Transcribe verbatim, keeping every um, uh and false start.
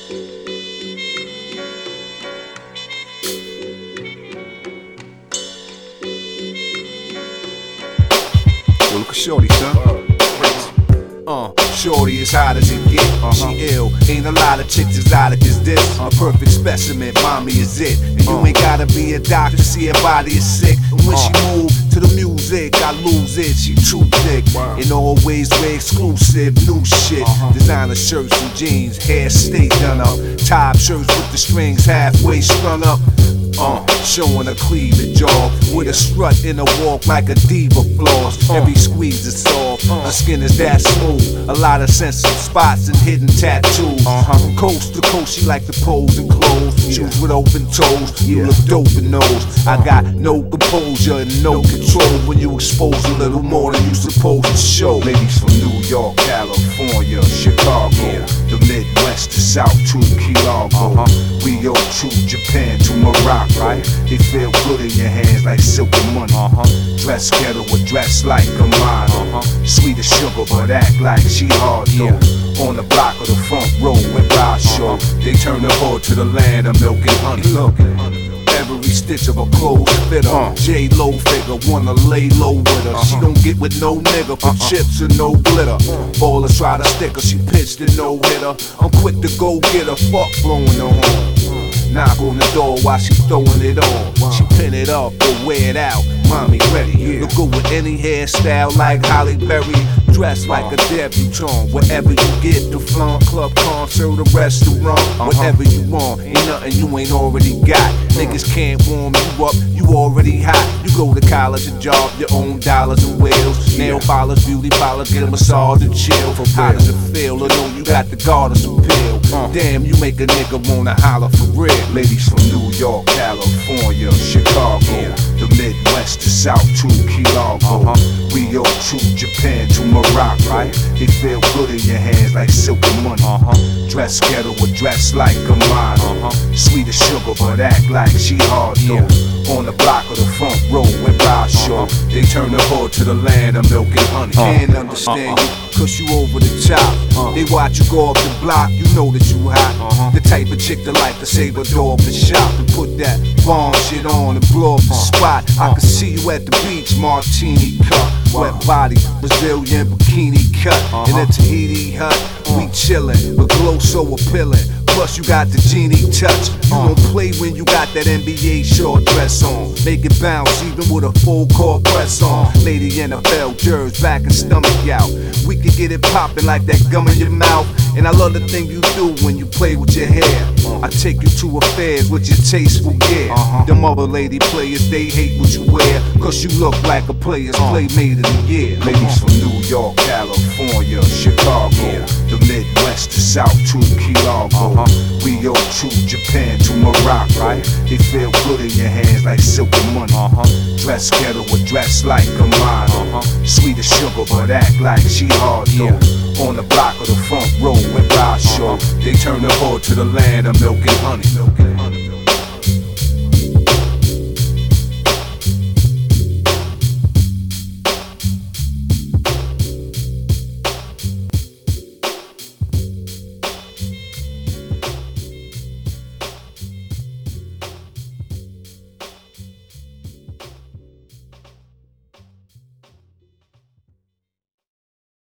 Yo, look at Shorty, son. Uh, Shorty as hot as it get. Uh-huh. She ill, ain't a lot of chicks as hot as this. A perfect specimen, mommy is it. And you ain't gotta be a doctor to see her body is sick. And when she move to the music, I lose it. She too thick, in all ways we're exclusive, new shit. Designer shirts and jeans, hair stay done up. Top shirts with the strings halfway strung up. Uh, showing a cleavage off with a strut in a walk like a diva floss. Every squeeze is soft, her skin is that smooth. A lot of sensitive spots and hidden tattoos. From coast to coast, she like to pose in clothes. Shoes with open toes, you look dope in those. I got no composure and no control when you expose a little more than you supposed to show. Ladies from New York, California, Chicago, the Midwest to South to Key Largo. We all to Japan to Morocco. Right? They feel good in your hands like silk and money. Uh-huh. Dress ghetto or dress like a model. Uh-huh. Sweet as sugar but act like she hard though. Yeah. On the block of the front row when Rob show, uh-huh. They turn the hood to the land of milk and honey. Look, every stitch of a clothes fit her. Uh. J-Lo figure, wanna lay low with her. Uh-huh. She don't get with no nigga for uh-uh. chips and no glitter. Uh. Ballers try to stick her, she pitched and no hitter. I'm quick to go get her, fuck blowing her home. Knock on the door while she throwing it on. She pin it up or wear it out. Mommy ready. Look good with any hairstyle like Halle Berry. Dress like a debutante. Wherever you get the flaunt, club, concert, or restaurant. Whatever you want, ain't nothing you ain't already got. Niggas can't warm you up, you already hot. You go to college and job, your own dollars and wheels. Nail polish, beauty polish, get a massage and chill. How does it feel to know you got the goddess appeal? Damn, you make a nigga wanna holler for real. Ladies from New York, California, Chicago, the Midwest to South to Key Largo. Uh-huh. We all to Japan to Morocco. Right? They feel good in your hands like silk and money. Uh-huh. Dress ghetto or dress like a model. Uh-huh. Sweet as sugar but act like she hard though. Yeah. On the block of the front row when Rob show, uh-huh. They turn the hood to the land of milk and honey. Uh-huh. Can't understand uh-huh. you cause you over the top. Uh-huh. They watch you go up the block, you know that you hot. Uh-huh. The type of chick that like to save a door up the shop and put that bomb shit on and blow up the spot. I can see you at the beach, martini cup, wet body, Brazilian bikini cut, uh-huh. In a Tahiti hut, we chillin', but glow so appealing. Plus you got the genie touch. You don't play when you got that N B A short dress on. Make it bounce even with a full court press on. Lady N F L jerks, back and stomach out. We can get it poppin' like that gum in your mouth. And I love the thing you do when you play with your hair. I take you to affairs with your tasteful gear. Uh-huh. Them other lady players, they hate what you wear. Cause you look like a player's playmate of the year. Ladies from New York, California, Chicago, yeah. The Midwest to South to Key Largo. Uh-huh. We all to Japan to Morocco. Right? They feel good in your hands like silk and money. Uh-huh. Dress ghetto or dress like a model. Uh-huh. Sweet as sugar but act like she hard though. Yeah. On the block of the front row when Rob show, they turn the hood to the land of milk and honey. Milk and honey.